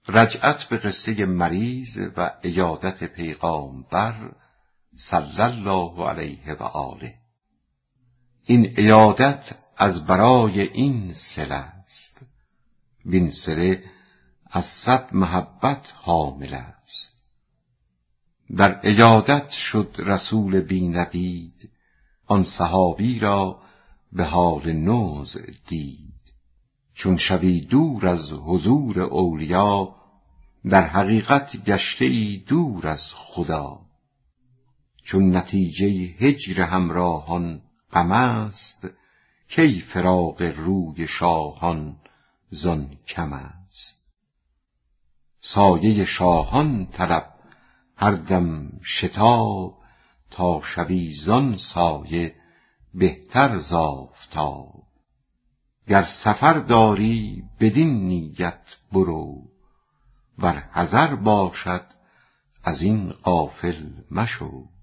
رجعت به قصه مریض و عیادت پیغامبر صلی الله علیه و آله. این عیادت از برای این صله است، وین صله از 100 محبت حامل است. در عیادت شد رسول بی ندید، آن صحابی را به حال نوز دید. چون شوی دور از حضور اولیا، در حقیقت گشته ای دور از خدا. چون نتیجه هجر همراهان غم است، کی فراق روی شاهان زان کم است. سایه شاهان طلب هر دم شتاب، تا شوی زان سایه بهتر ز آفتاب. گر سفر داری بدین نیت برو، ور حضر باشد از این غافل مشو.